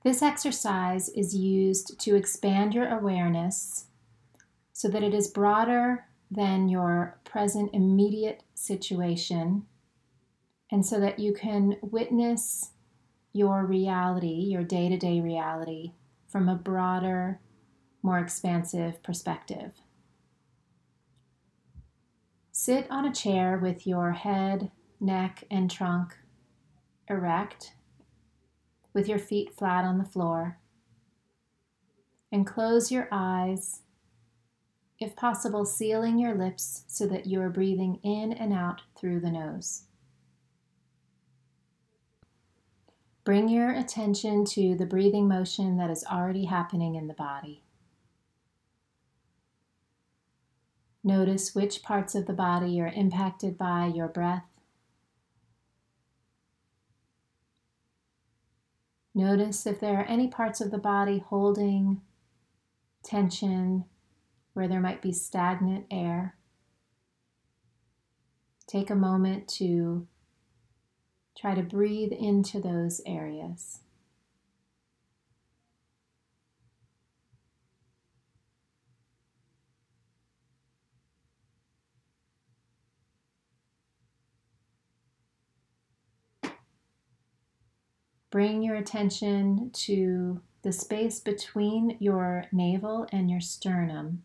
This exercise is used to expand your awareness so that it is broader than your present immediate situation, and so that you can witness your reality, your day-to-day reality, from a broader, more expansive perspective. Sit on a chair with your head, neck, and trunk erect, with your feet flat on the floor, and close your eyes, if possible, sealing your lips so that you are breathing in and out through the nose. Bring your attention to the breathing motion that is already happening in the body. Notice which parts of the body are impacted by your breath. Notice if there are any parts of the body holding tension, where there might be stagnant air. Take a moment to try to breathe into those areas. Bring your attention to the space between your navel and your sternum.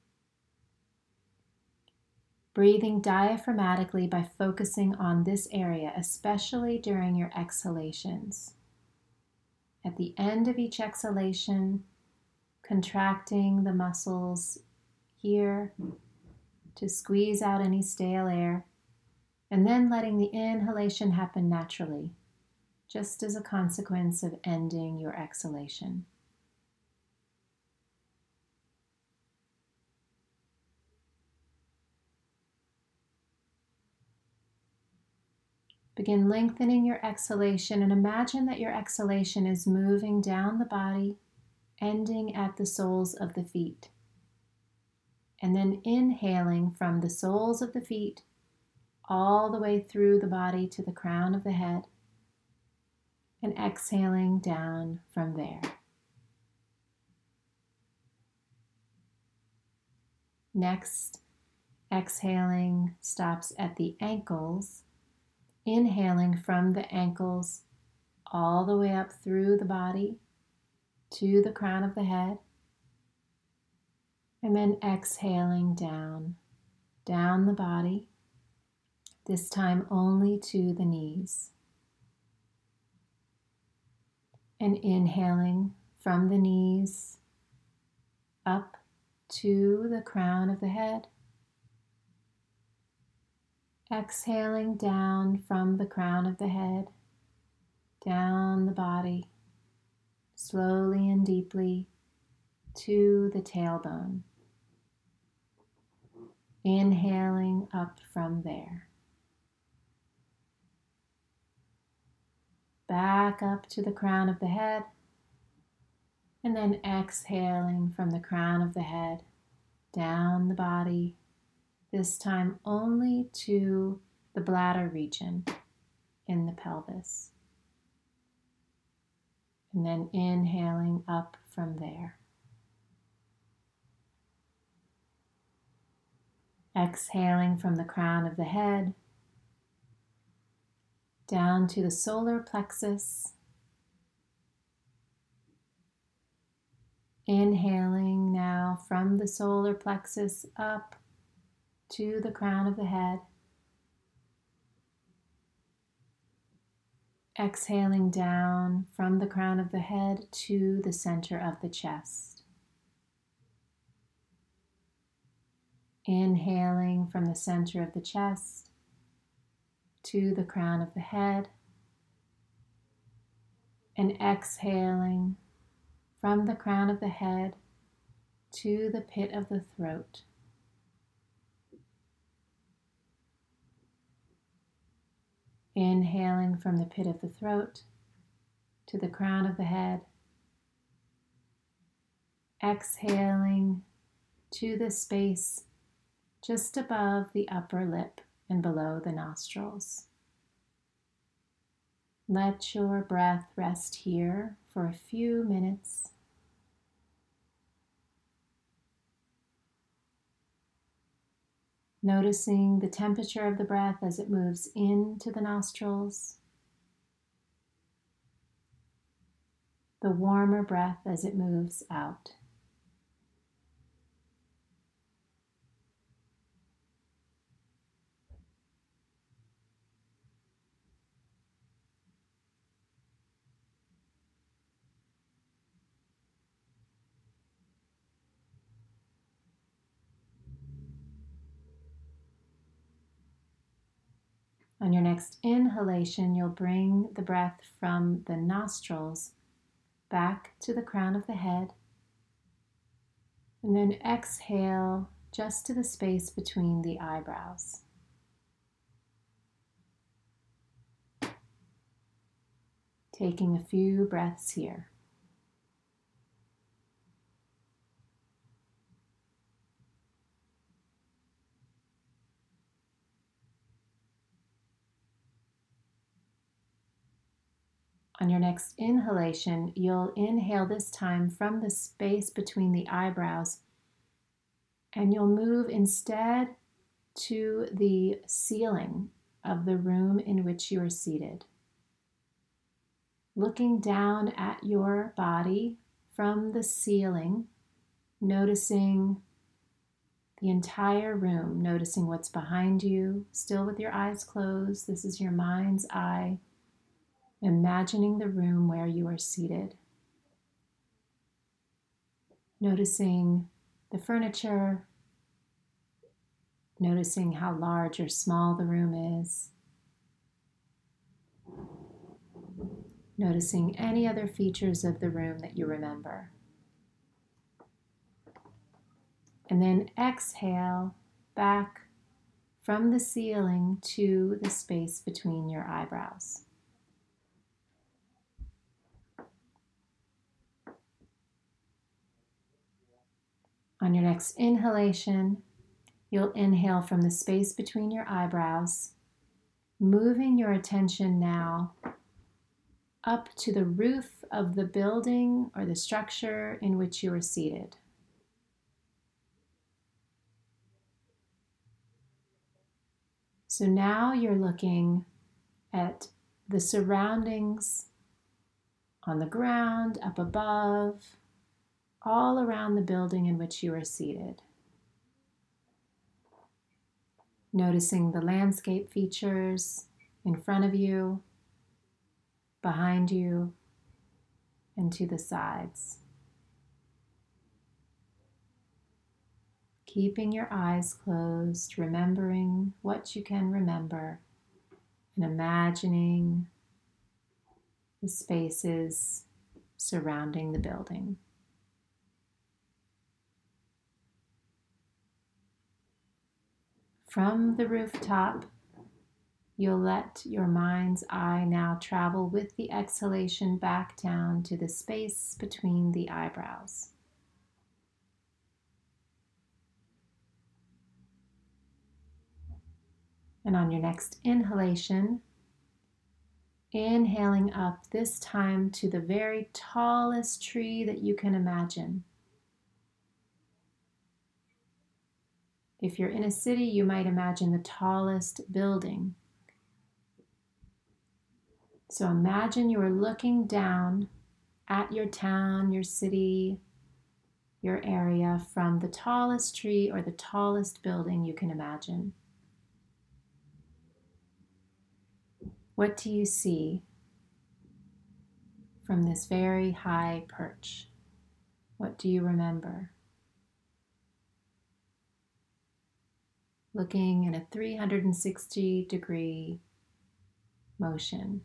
Breathing diaphragmatically by focusing on this area, especially during your exhalations. At the end of each exhalation, contracting the muscles here to squeeze out any stale air, and then letting the inhalation happen naturally, just as a consequence of ending your exhalation. Begin lengthening your exhalation and imagine that your exhalation is moving down the body, ending at the soles of the feet. And then inhaling from the soles of the feet all the way through the body to the crown of the head, and exhaling down from there. Next, exhaling stops at the ankles, inhaling from the ankles all the way up through the body to the crown of the head, and then exhaling down the body, this time only to the knees. And inhaling from the knees up to the crown of the head. Exhaling down from the crown of the head, down the body, slowly and deeply to the tailbone. Inhaling up from there. Back up to the crown of the head, and then exhaling from the crown of the head, down the body, this time only to the bladder region in the pelvis. And then inhaling up from there. Exhaling from the crown of the head, down to the solar plexus. Inhaling now from the solar plexus up to the crown of the head. Exhaling down from the crown of the head to the center of the chest. Inhaling from the center of the chest to the crown of the head, and exhaling from the crown of the head to the pit of the throat. Inhaling from the pit of the throat to the crown of the head. Exhaling to the space just above the upper lip and below the nostrils. Let your breath rest here for a few minutes. Noticing the temperature of the breath as it moves into the nostrils, the warmer breath as it moves out. On your next inhalation, you'll bring the breath from the nostrils back to the crown of the head, and then exhale just to the space between the eyebrows. Taking a few breaths here. On your next inhalation, you'll inhale this time from the space between the eyebrows, and you'll move instead to the ceiling of the room in which you are seated. Looking down at your body from the ceiling, noticing the entire room, noticing what's behind you, still with your eyes closed. This is your mind's eye, imagining the room where you are seated. Noticing the furniture, noticing how large or small the room is. Noticing any other features of the room that you remember. And then exhale back from the ceiling to the space between your eyebrows. On your next inhalation, you'll inhale from the space between your eyebrows, moving your attention now up to the roof of the building or the structure in which you are seated. So now you're looking at the surroundings on the ground, up above, all around the building in which you are seated. Noticing the landscape features in front of you, behind you, and to the sides. Keeping your eyes closed, remembering what you can remember, and imagining the spaces surrounding the building. From the rooftop, you'll let your mind's eye now travel with the exhalation back down to the space between the eyebrows. And on your next inhalation, inhaling up this time to the very tallest tree that you can imagine. If you're in a city, you might imagine the tallest building. So imagine you are looking down at your town, your city, your area from the tallest tree or the tallest building you can imagine. What do you see from this very high perch? What do you remember? Looking in a 360-degree motion.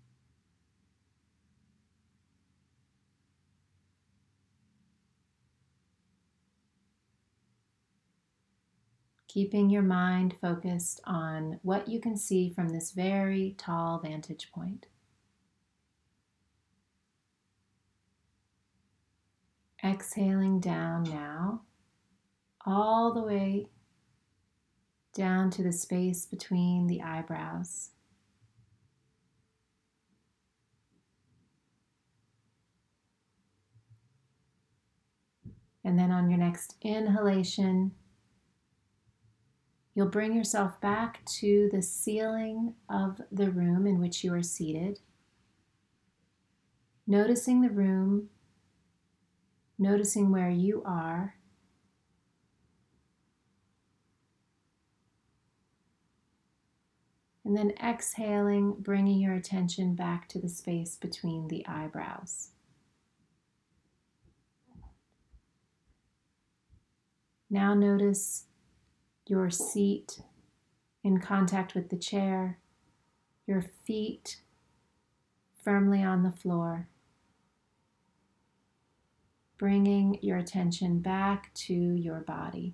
Keeping your mind focused on what you can see from this very tall vantage point. Exhaling down now, all the way down to the space between the eyebrows. And then on your next inhalation, you'll bring yourself back to the ceiling of the room in which you are seated, noticing the room, noticing where you are. And then exhaling, bringing your attention back to the space between the eyebrows. Now notice your seat in contact with the chair, your feet firmly on the floor, bringing your attention back to your body.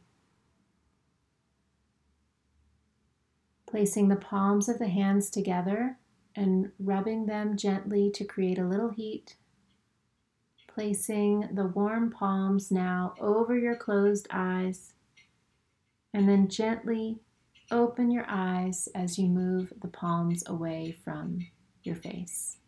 Placing the palms of the hands together and rubbing them gently to create a little heat. Placing the warm palms now over your closed eyes, and then gently open your eyes as you move the palms away from your face.